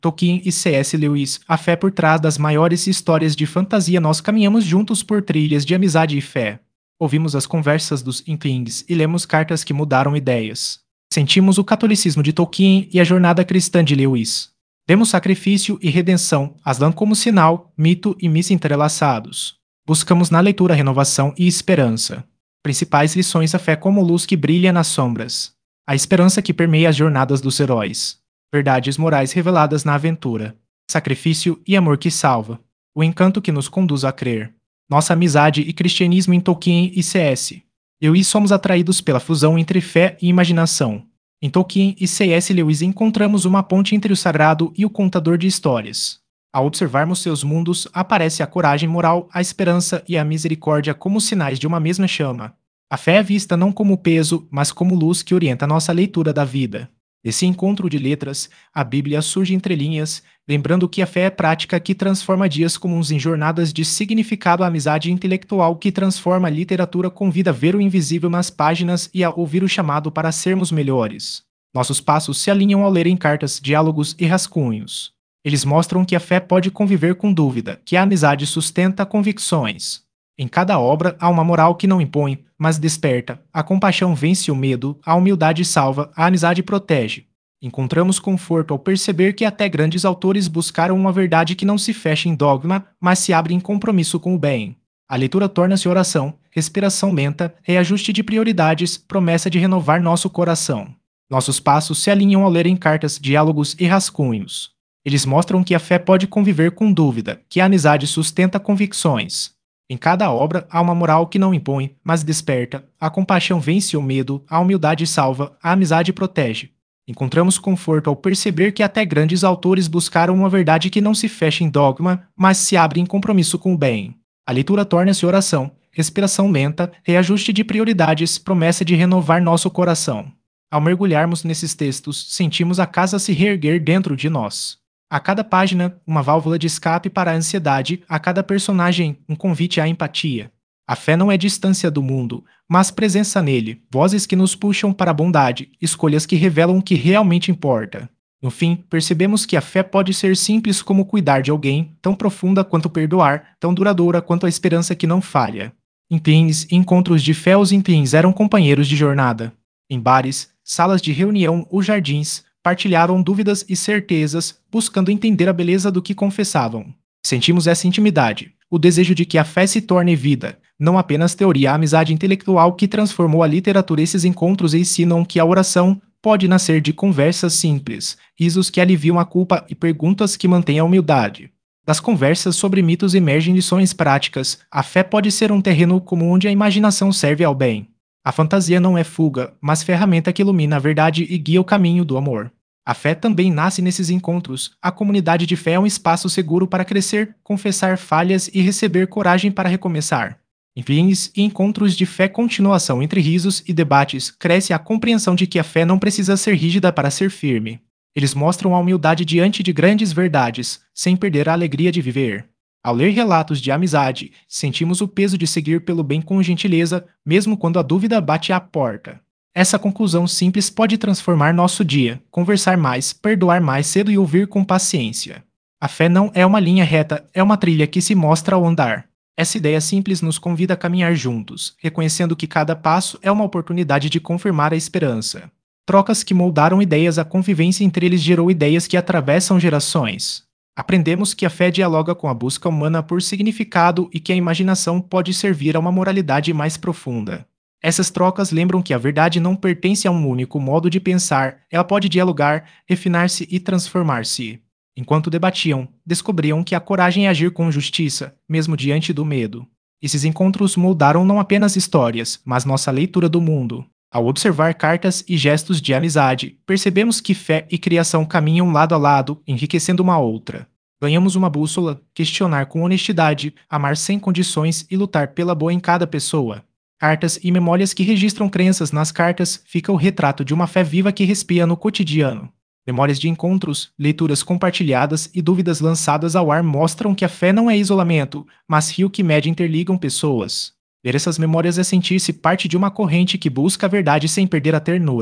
Tolkien e C.S. Lewis, a fé por trás das maiores histórias de fantasia. Nós caminhamos juntos por trilhas de amizade e fé. Ouvimos as conversas dos Inklings e lemos cartas que mudaram ideias. Sentimos o catolicismo de Tolkien e a jornada cristã de Lewis. Demos sacrifício e redenção, Aslan como sinal, mito e missa entrelaçados. Buscamos na leitura renovação e esperança. Principais lições: a fé como luz que brilha nas sombras. A esperança que permeia as jornadas dos heróis. Verdades morais reveladas na aventura. Sacrifício e amor que salva. O encanto que nos conduz a crer. Nossa amizade e cristianismo em Tolkien e C.S. Lewis. Somos atraídos pela fusão entre fé e imaginação. Em Tolkien e C.S. Lewis encontramos uma ponte entre o sagrado e o contador de histórias. Ao observarmos seus mundos, aparece a coragem moral, a esperança e a misericórdia como sinais de uma mesma chama. A fé é vista não como peso, mas como luz que orienta nossa leitura da vida. Desse encontro de letras, a Bíblia surge entre linhas, lembrando que a fé é prática que transforma dias comuns em jornadas de significado. A amizade intelectual que transforma a literatura convida a ver o invisível nas páginas e a ouvir o chamado para sermos melhores. Nossos passos se alinham ao lerem cartas, diálogos e rascunhos. Eles mostram que a fé pode conviver com dúvida, que a amizade sustenta convicções. Em cada obra há uma moral que não impõe, mas desperta. A compaixão vence o medo, a humildade salva, a amizade protege. Encontramos conforto ao perceber que até grandes autores buscaram uma verdade que não se fecha em dogma, mas se abre em compromisso com o bem. A leitura torna-se oração, respiração lenta, reajuste de prioridades, promessa de renovar nosso coração. Nossos passos se alinham ao lerem cartas, diálogos e rascunhos. Eles mostram que a fé pode conviver com dúvida, que a amizade sustenta convicções. Em cada obra há uma moral que não impõe, mas desperta. A compaixão vence o medo, a humildade salva, a amizade protege. Encontramos conforto ao perceber que até grandes autores buscaram uma verdade que não se fecha em dogma, mas se abre em compromisso com o bem. A leitura torna-se oração, respiração lenta, reajuste de prioridades, promessa de renovar nosso coração. Ao mergulharmos nesses textos, sentimos a casa se reerguer dentro de nós. A cada página, uma válvula de escape para a ansiedade, a cada personagem, um convite à empatia. A fé não é distância do mundo, mas presença nele, vozes que nos puxam para a bondade, escolhas que revelam o que realmente importa. No fim, percebemos que a fé pode ser simples como cuidar de alguém, tão profunda quanto perdoar, tão duradoura quanto a esperança que não falha. Em Inklings e encontros de fé, os Inklings eram companheiros de jornada. Em bares, salas de reunião ou jardins, partilharam dúvidas e certezas, buscando entender a beleza do que confessavam. Sentimos essa intimidade, o desejo de que a fé se torne vida, não apenas teoria. A amizade intelectual que transformou a literatura. Esses encontros ensinam que a oração pode nascer de conversas simples, risos que aliviam a culpa e perguntas que mantêm a humildade. Das conversas sobre mitos emergem lições práticas. A fé pode ser um terreno comum onde a imaginação serve ao bem. A fantasia não é fuga, mas ferramenta que ilumina a verdade e guia o caminho do amor. A fé também nasce nesses encontros. A comunidade de fé é um espaço seguro para crescer, confessar falhas e receber coragem para recomeçar. Em fins e encontros de fé, continuação entre risos e debates, cresce a compreensão de que a fé não precisa ser rígida para ser firme. Eles mostram a humildade diante de grandes verdades, sem perder a alegria de viver. Ao ler relatos de amizade, sentimos o peso de seguir pelo bem com gentileza, mesmo quando a dúvida bate à porta. Essa conclusão simples pode transformar nosso dia: conversar mais, perdoar mais cedo e ouvir com paciência. A fé não é uma linha reta, é uma trilha que se mostra ao andar. Essa ideia simples nos convida a caminhar juntos, reconhecendo que cada passo é uma oportunidade de confirmar a esperança. Trocas que moldaram ideias, a convivência entre eles gerou ideias que atravessam gerações. Aprendemos que a fé dialoga com a busca humana por significado e que a imaginação pode servir a uma moralidade mais profunda. Essas trocas lembram que a verdade não pertence a um único modo de pensar, ela pode dialogar, refinar-se e transformar-se. Enquanto debatiam, descobriam que a coragem é agir com justiça, mesmo diante do medo. Esses encontros moldaram não apenas histórias, mas nossa leitura do mundo. Ao observar cartas e gestos de amizade, percebemos que fé e criação caminham lado a lado, enriquecendo uma outra. Ganhamos uma bússola: questionar com honestidade, amar sem condições e lutar pela boa em cada pessoa. Cartas e memórias que registram crenças. Nas cartas fica o retrato de uma fé viva que respira no cotidiano. Memórias de encontros, leituras compartilhadas e dúvidas lançadas ao ar mostram que a fé não é isolamento, mas rio que mede e interligam pessoas. Ler essas memórias é sentir-se parte de uma corrente que busca a verdade sem perder a ternura.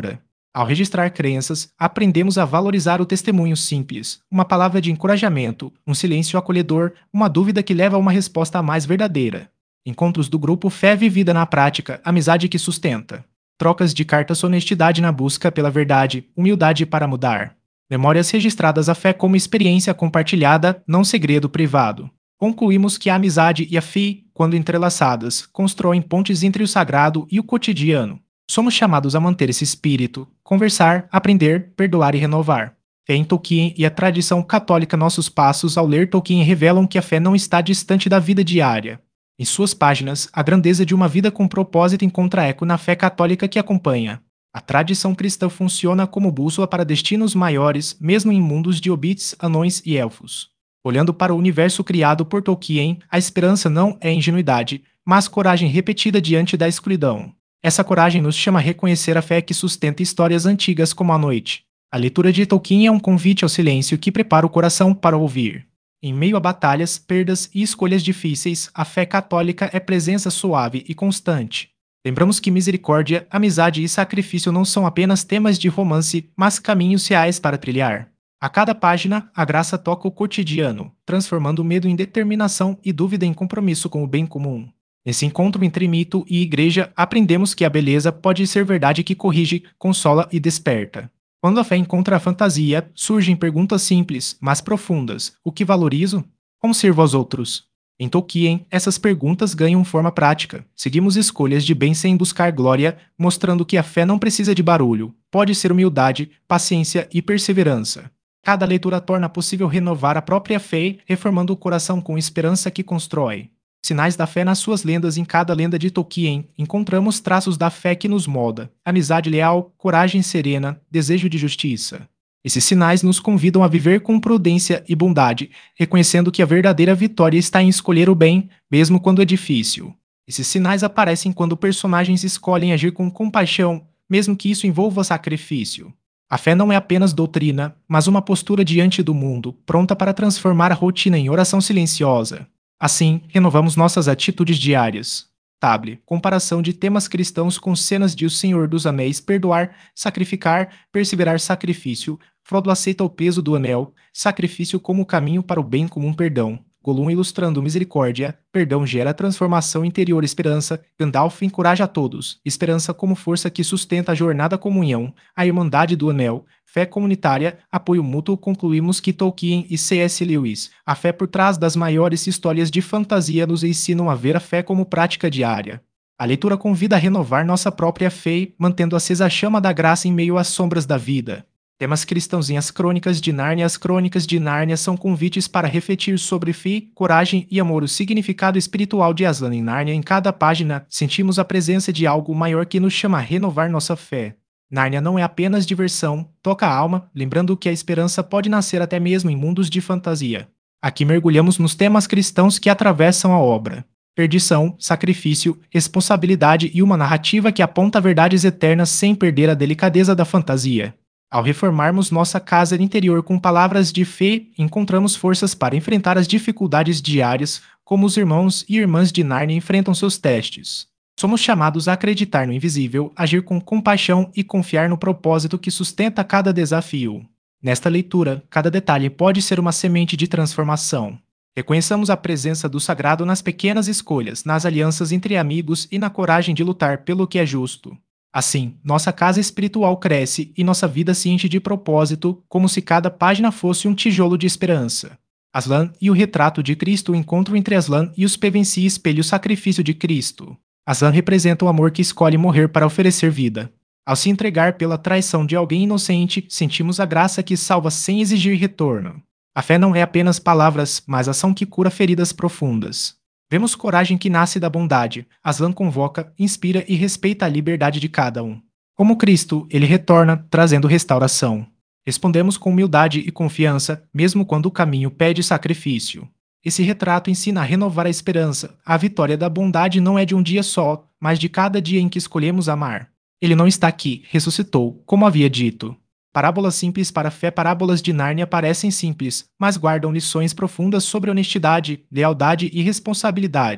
Ao registrar crenças, aprendemos a valorizar o testemunho simples, uma palavra de encorajamento, um silêncio acolhedor, uma dúvida que leva a uma resposta mais verdadeira. Encontros do grupo Fé Vivida na Prática, amizade que sustenta. Trocas de cartas honestidade na busca pela verdade, humildade para mudar. Memórias registradas a fé como experiência compartilhada, não segredo privado. Concluímos que a amizade e a fé, quando entrelaçadas, constroem pontes entre o sagrado e o cotidiano. Somos chamados a manter esse espírito, conversar, aprender, perdoar e renovar. Fé em Tolkien e a tradição católica. Nossos passos ao ler Tolkien revelam que a fé não está distante da vida diária. Em suas páginas, a grandeza de uma vida com propósito encontra eco na fé católica que acompanha. A tradição cristã funciona como bússola para destinos maiores, mesmo em mundos de hobbits, anões e elfos. Olhando para o universo criado por Tolkien, a esperança não é ingenuidade, mas coragem repetida diante da escuridão. Essa coragem nos chama a reconhecer a fé que sustenta histórias antigas como a noite. A leitura de Tolkien é um convite ao silêncio que prepara o coração para ouvir. Em meio a batalhas, perdas e escolhas difíceis, a fé católica é presença suave e constante. Lembramos que misericórdia, amizade e sacrifício não são apenas temas de romance, mas caminhos reais para trilhar. A cada página, a graça toca o cotidiano, transformando o medo em determinação e dúvida em compromisso com o bem comum. Nesse encontro entre mito e igreja, aprendemos que a beleza pode ser verdade que corrige, consola e desperta. Quando a fé encontra a fantasia, surgem perguntas simples, mas profundas. O que valorizo? Como sirvo aos outros? Em Tolkien, essas perguntas ganham forma prática. Seguimos escolhas de bem sem buscar glória, mostrando que a fé não precisa de barulho. Pode ser humildade, paciência e perseverança. Cada leitura torna possível renovar a própria fé, reformando o coração com esperança que constrói. Sinais da fé nas suas lendas. Em cada lenda de Tolkien, encontramos traços da fé que nos molda: amizade leal, coragem serena, desejo de justiça. Esses sinais nos convidam a viver com prudência e bondade, reconhecendo que a verdadeira vitória está em escolher o bem, mesmo quando é difícil. Esses sinais aparecem quando personagens escolhem agir com compaixão, mesmo que isso envolva sacrifício. A fé não é apenas doutrina, mas uma postura diante do mundo, pronta para transformar a rotina em oração silenciosa. Assim, renovamos nossas atitudes diárias. Table. Comparação de temas cristãos com cenas de O Senhor dos Anéis. Perdoar, sacrificar, perseverar. Sacrifício. Frodo aceita o peso do anel. Sacrifício como caminho para o bem comum. Perdão. Gollum ilustrando misericórdia. Perdão gera transformação interior. Esperança. Gandalf encoraja a todos. Esperança como força que sustenta a jornada. Comunhão. A irmandade do anel. Fé comunitária, apoio mútuo. Concluímos que Tolkien e C.S. Lewis, a fé por trás das maiores histórias de fantasia, nos ensinam a ver a fé como prática diária. A leitura convida a renovar nossa própria fé, mantendo acesa a chama da graça em meio às sombras da vida. Temas cristãos em As Crônicas de Nárnia. As Crônicas de Nárnia são convites para refletir sobre fé, coragem e amor. O significado espiritual de Aslan em Nárnia. Em cada página, sentimos a presença de algo maior que nos chama a renovar nossa fé. Nárnia não é apenas diversão, toca a alma, lembrando que a esperança pode nascer até mesmo em mundos de fantasia. Aqui mergulhamos nos temas cristãos que atravessam a obra: perdição, sacrifício, responsabilidade e uma narrativa que aponta verdades eternas sem perder a delicadeza da fantasia. Ao reformarmos nossa casa interior com palavras de fé, encontramos forças para enfrentar as dificuldades diárias, como os irmãos e irmãs de Nárnia enfrentam seus testes. Somos chamados a acreditar no invisível, agir com compaixão e confiar no propósito que sustenta cada desafio. Nesta leitura, cada detalhe pode ser uma semente de transformação. Reconheçamos a presença do sagrado nas pequenas escolhas, nas alianças entre amigos e na coragem de lutar pelo que é justo. Assim, nossa casa espiritual cresce e nossa vida se enche de propósito, como se cada página fosse um tijolo de esperança. Aslan e o retrato de Cristo. O encontro entre Aslan e os Pevensie espelha o sacrifício de Cristo. Aslan representa o amor que escolhe morrer para oferecer vida. Ao se entregar pela traição de alguém inocente, sentimos a graça que salva sem exigir retorno. A fé não é apenas palavras, mas ação que cura feridas profundas. Vemos coragem que nasce da bondade. Aslan convoca, inspira e respeita a liberdade de cada um. Como Cristo, ele retorna, trazendo restauração. Respondemos com humildade e confiança, mesmo quando o caminho pede sacrifício. Esse retrato ensina a renovar a esperança. A vitória da bondade não é de um dia só, mas de cada dia em que escolhemos amar. Ele não está aqui, ressuscitou, como havia dito. Parábolas simples para a fé. Parábolas de Nárnia parecem simples, mas guardam lições profundas sobre honestidade, lealdade e responsabilidade.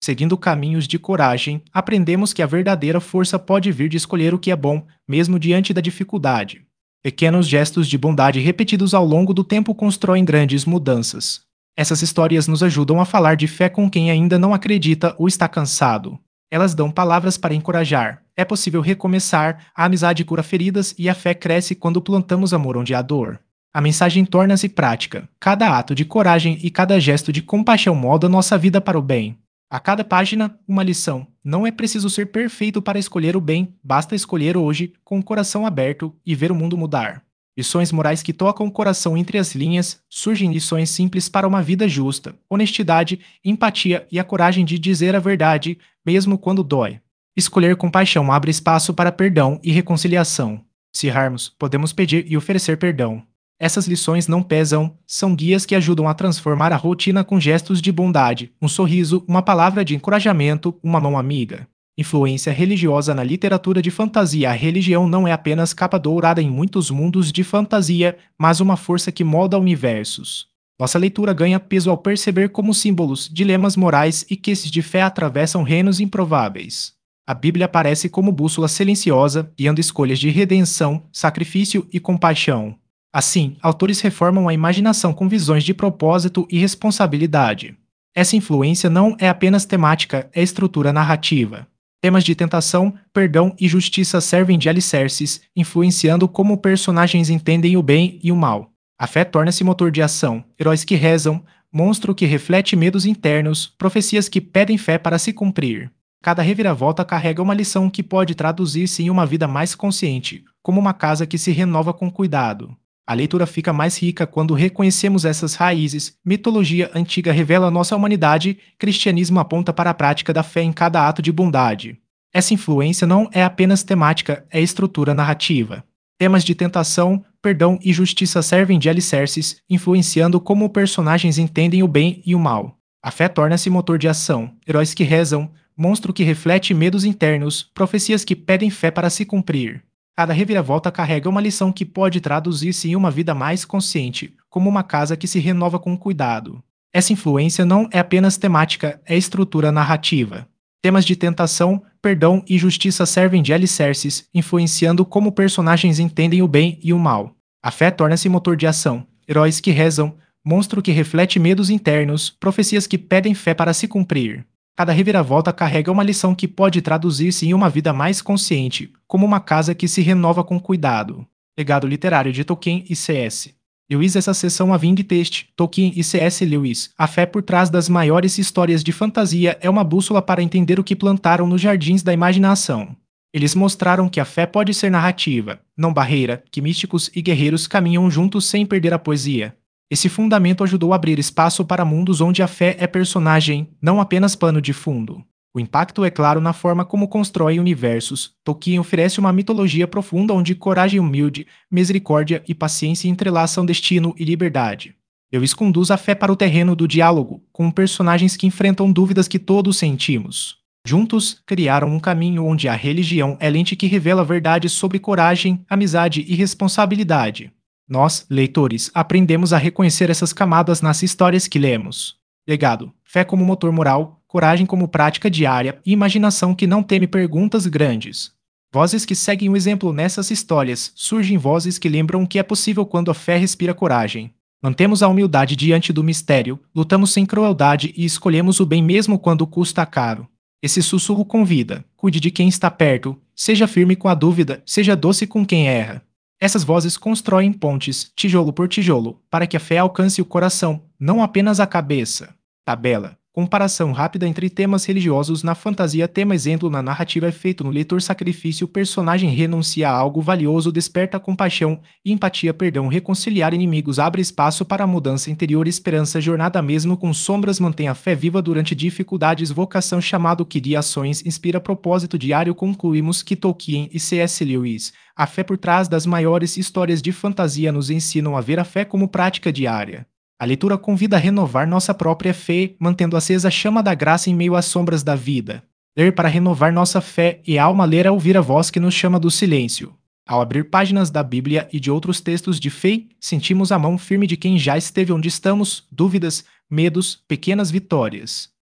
Seguindo caminhos de coragem, aprendemos que a verdadeira força pode vir de escolher o que é bom, mesmo diante da dificuldade. Pequenos gestos de bondade repetidos ao longo do tempo constroem grandes mudanças. Essas histórias nos ajudam a falar de fé com quem ainda não acredita ou está cansado. Elas dão palavras para encorajar. É possível recomeçar, a amizade cura feridas e a fé cresce quando plantamos amor onde há dor. A mensagem torna-se prática. Cada ato de coragem e cada gesto de compaixão molda nossa vida para o bem. A cada página, uma lição. Não é preciso ser perfeito para escolher o bem, basta escolher hoje, com o coração aberto, e ver o mundo mudar. Lições morais que tocam o coração entre as linhas, surgem lições simples para uma vida justa, honestidade, empatia e a coragem de dizer a verdade, mesmo quando dói. Escolher compaixão abre espaço para perdão e reconciliação. Se errarmos, podemos pedir e oferecer perdão. Essas lições não pesam, são guias que ajudam a transformar a rotina com gestos de bondade, um sorriso, uma palavra de encorajamento, uma mão amiga. Influência religiosa na literatura de fantasia. A religião não é apenas capa dourada em muitos mundos de fantasia, mas uma força que molda universos. Nossa leitura ganha peso ao perceber como símbolos, dilemas morais e quests de fé atravessam reinos improváveis. A Bíblia aparece como bússola silenciosa, guiando escolhas de redenção, sacrifício e compaixão. Assim, autores reformam a imaginação com visões de propósito e responsabilidade. Essa influência não é apenas temática, é estrutura narrativa. Temas de tentação, perdão e justiça servem de alicerces, influenciando como personagens entendem o bem e o mal. A fé torna-se motor de ação, heróis que rezam, monstro que reflete medos internos, profecias que pedem fé para se cumprir. Cada reviravolta carrega uma lição que pode traduzir-se em uma vida mais consciente, como uma casa que se renova com cuidado. A leitura fica mais rica quando reconhecemos essas raízes. Mitologia antiga revela nossa humanidade, cristianismo aponta para a prática da fé em cada ato de bondade. Essa influência não é apenas temática, é estrutura narrativa. Temas de tentação, perdão e justiça servem de alicerces, influenciando como personagens entendem o bem e o mal. A fé torna-se motor de ação, heróis que rezam, monstro que reflete medos internos, profecias que pedem fé para se cumprir. Cada reviravolta carrega uma lição que pode traduzir-se em uma vida mais consciente, como uma casa que se renova com cuidado. Essa influência não é apenas temática, é estrutura narrativa. Temas de tentação, perdão e justiça servem de alicerces, influenciando como personagens entendem o bem e o mal. A fé torna-se motor de ação, heróis que rezam, monstro que reflete medos internos, profecias que pedem fé para se cumprir. Cada reviravolta carrega uma lição que pode traduzir-se em uma vida mais consciente, como uma casa que se renova com cuidado. Legado literário de Tolkien e C.S. Lewis. Essa seção a Ving Teste, Tolkien e C.S. Lewis. A fé por trás das maiores histórias de fantasia é uma bússola para entender o que plantaram nos jardins da imaginação. Eles mostraram que a fé pode ser narrativa, não barreira, que místicos e guerreiros caminham juntos sem perder a poesia. Esse fundamento ajudou a abrir espaço para mundos onde a fé é personagem, não apenas pano de fundo. O impacto é claro na forma como constrói universos. Tolkien oferece uma mitologia profunda onde coragem humilde, misericórdia e paciência entrelaçam destino e liberdade. Lewis conduz a fé para o terreno do diálogo, com personagens que enfrentam dúvidas que todos sentimos. Juntos, criaram um caminho onde a religião é lente que revela verdades sobre coragem, amizade e responsabilidade. Nós, leitores, aprendemos a reconhecer essas camadas nas histórias que lemos. Legado: fé como motor moral, coragem como prática diária e imaginação que não teme perguntas grandes. Vozes que seguem o exemplo nessas histórias, surgem vozes que lembram que é possível quando a fé respira coragem. Mantemos a humildade diante do mistério, lutamos sem crueldade e escolhemos o bem mesmo quando custa caro. Esse sussurro convida: cuide de quem está perto, seja firme com a dúvida, seja doce com quem erra. Essas vozes constroem pontes, tijolo por tijolo, para que a fé alcance o coração, não apenas a cabeça. Tabela: comparação rápida entre temas religiosos na fantasia. Tema exemplo na narrativa é feito no leitor. Sacrifício: o personagem renuncia a algo valioso, desperta compaixão e empatia. Perdão: reconciliar inimigos abre espaço para a mudança interior. Esperança: jornada mesmo com sombras mantém a fé viva durante dificuldades. Vocação: chamado que guia ações, inspira propósito diário. Concluímos que Tolkien e C.S. Lewis, a fé por trás das maiores histórias de fantasia, nos ensinam a ver a fé como prática diária. A leitura convida a renovar nossa própria fé, mantendo acesa a chama da graça em meio às sombras da vida. Ler para renovar nossa fé e a alma. Ler é ouvir a voz que nos chama do silêncio. Ao abrir páginas da Bíblia e de outros textos de fé, sentimos a mão firme de quem já esteve onde estamos, dúvidas, medos, pequenas vitórias.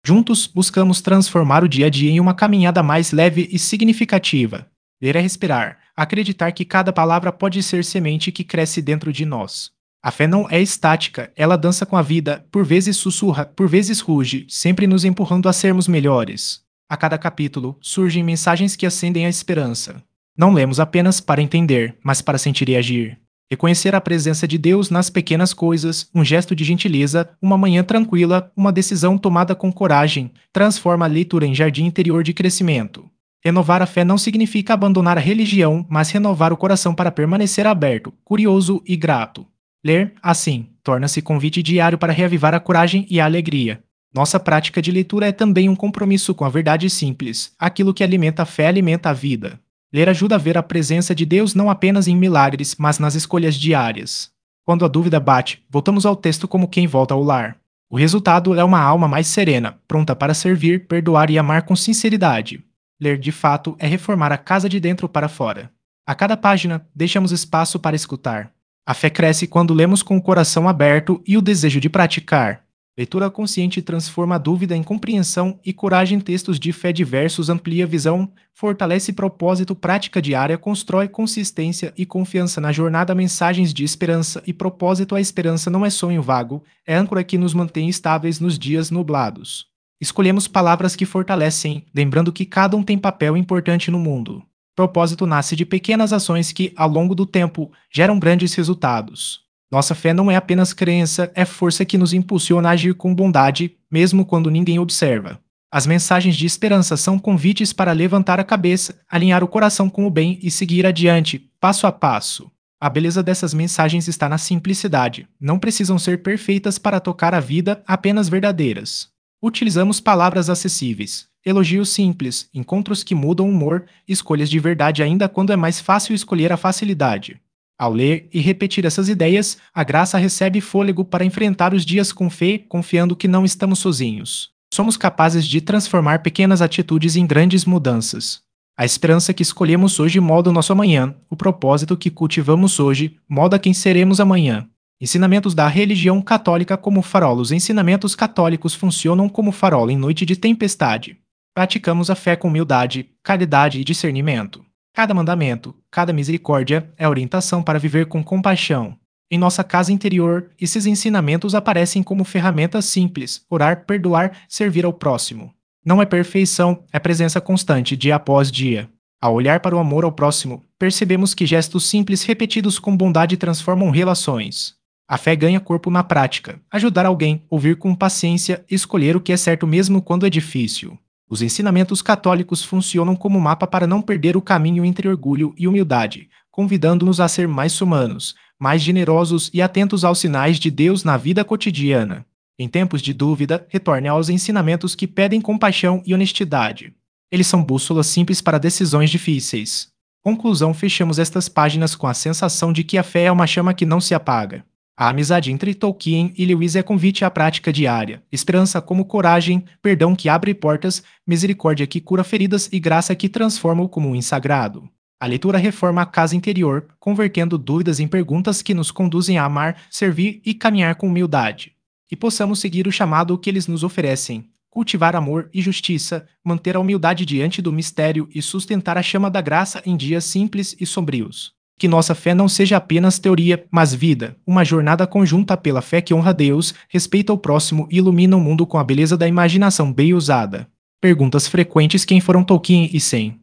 Juntos, buscamos transformar o dia a dia em uma caminhada mais leve e significativa. Ler é respirar, acreditar que cada palavra pode ser semente que cresce dentro de nós. A fé não é estática, ela dança com a vida, por vezes sussurra, por vezes ruge, sempre nos empurrando a sermos melhores. A cada capítulo, surgem mensagens que acendem a esperança. Não lemos apenas para entender, mas para sentir e agir. Reconhecer a presença de Deus nas pequenas coisas, um gesto de gentileza, uma manhã tranquila, uma decisão tomada com coragem, transforma a leitura em jardim interior de crescimento. Renovar a fé não significa abandonar a religião, mas renovar o coração para permanecer aberto, curioso e grato. Ler, assim, torna-se convite diário para reavivar a coragem e a alegria. Nossa prática de leitura é também um compromisso com a verdade simples. Aquilo que alimenta a fé alimenta a vida. Ler ajuda a ver a presença de Deus não apenas em milagres, mas nas escolhas diárias. Quando a dúvida bate, voltamos ao texto como quem volta ao lar. O resultado é uma alma mais serena, pronta para servir, perdoar e amar com sinceridade. Ler de fato é reformar a casa de dentro para fora. A cada página, deixamos espaço para escutar. A fé cresce quando lemos com o coração aberto e o desejo de praticar. Leitura consciente transforma a dúvida em compreensão e coragem. Textos de fé diversos amplia a visão, fortalece propósito, prática diária, constrói consistência e confiança na jornada. Mensagens de esperança e propósito. A esperança não é sonho vago, é âncora que nos mantém estáveis nos dias nublados. Escolhemos palavras que fortalecem, lembrando que cada um tem papel importante no mundo. Propósito nasce de pequenas ações que, ao longo do tempo, geram grandes resultados. Nossa fé não é apenas crença, é força que nos impulsiona a agir com bondade, mesmo quando ninguém observa. As mensagens de esperança são convites para levantar a cabeça, alinhar o coração com o bem e seguir adiante, passo a passo. A beleza dessas mensagens está na simplicidade. Não precisam ser perfeitas para tocar a vida, apenas verdadeiras. Utilizamos palavras acessíveis, elogios simples, encontros que mudam o humor, escolhas de verdade ainda quando é mais fácil escolher a facilidade. Ao ler e repetir essas ideias, a graça recebe fôlego para enfrentar os dias com fé, confiando que não estamos sozinhos. Somos capazes de transformar pequenas atitudes em grandes mudanças. A esperança que escolhemos hoje molda o nosso amanhã, o propósito que cultivamos hoje molda quem seremos amanhã. Ensinamentos da religião católica como farol. Os ensinamentos católicos funcionam como farol em noite de tempestade. Praticamos a fé com humildade, caridade e discernimento. Cada mandamento, cada misericórdia é orientação para viver com compaixão. Em nossa casa interior, esses ensinamentos aparecem como ferramentas simples: orar, perdoar, servir ao próximo. Não é perfeição, é presença constante, dia após dia. Ao olhar para o amor ao próximo, percebemos que gestos simples repetidos com bondade transformam relações. A fé ganha corpo na prática: ajudar alguém, ouvir com paciência, escolher o que é certo mesmo quando é difícil. Os ensinamentos católicos funcionam como mapa para não perder o caminho entre orgulho e humildade, convidando-nos a ser mais humanos, mais generosos e atentos aos sinais de Deus na vida cotidiana. Em tempos de dúvida, retorne aos ensinamentos que pedem compaixão e honestidade. Eles são bússolas simples para decisões difíceis. Conclusão: fechamos estas páginas com a sensação de que a fé é uma chama que não se apaga. A amizade entre Tolkien e Lewis é convite à prática diária, esperança como coragem, perdão que abre portas, misericórdia que cura feridas e graça que transforma o comum em sagrado. A leitura reforma a casa interior, convertendo dúvidas em perguntas que nos conduzem a amar, servir e caminhar com humildade. E possamos seguir o chamado que eles nos oferecem: cultivar amor e justiça, manter a humildade diante do mistério e sustentar a chama da graça em dias simples e sombrios. Que nossa fé não seja apenas teoria, mas vida, uma jornada conjunta pela fé que honra Deus, respeita o próximo e ilumina o mundo com a beleza da imaginação bem usada. Perguntas frequentes: quem foram Tolkien e Sen?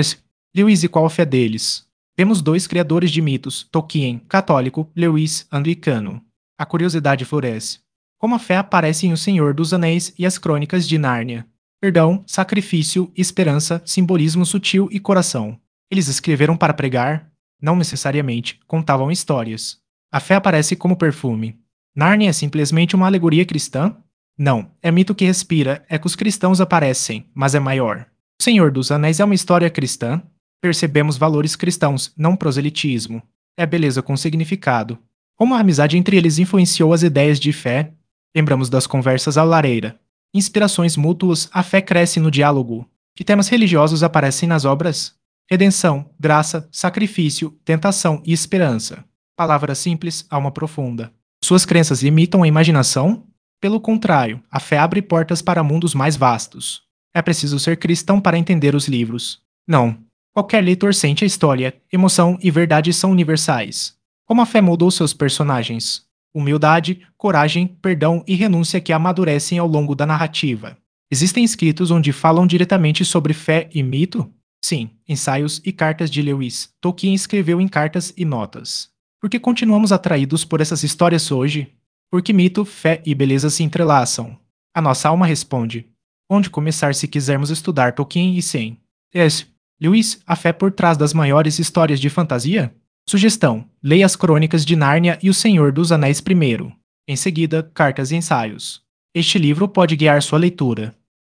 Lewis e qual a fé deles? Temos dois criadores de mitos: Tolkien, católico, Lewis, anglicano. A curiosidade floresce. Como a fé aparece em O Senhor dos Anéis e as Crônicas de Nárnia? Perdão, sacrifício, esperança, simbolismo sutil e coração. Eles escreveram para pregar? Não necessariamente, contavam histórias. A fé aparece como perfume. Nárnia é simplesmente uma alegoria cristã? Não, é mito que respira, é que os cristãos aparecem, mas é maior. O Senhor dos Anéis é uma história cristã? Percebemos valores cristãos, não proselitismo. É beleza com significado. Como a amizade entre eles influenciou as ideias de fé? Lembramos das conversas à lareira. Inspirações mútuas, a fé cresce no diálogo. Que temas religiosos aparecem nas obras? Redenção, graça, sacrifício, tentação e esperança. Palavras simples, alma profunda. Suas crenças limitam a imaginação? Pelo contrário, a fé abre portas para mundos mais vastos. É preciso ser cristão para entender os livros. Não. Qualquer leitor sente a história, emoção e verdade são universais. Como a fé moldou seus personagens? Humildade, coragem, perdão e renúncia que amadurecem ao longo da narrativa. Existem escritos onde falam diretamente sobre fé e mito? Sim, ensaios e cartas de Lewis. Tolkien escreveu em cartas e notas. Por que continuamos atraídos por essas histórias hoje? Porque mito, fé e beleza se entrelaçam. A nossa alma responde: onde começar se quisermos estudar Tolkien e Sen? S. Lewis, a fé por trás das maiores histórias de fantasia? Sugestão: leia as Crônicas de Nárnia e O Senhor dos Anéis primeiro. Em seguida, Cartas e Ensaios. Este livro pode guiar sua leitura.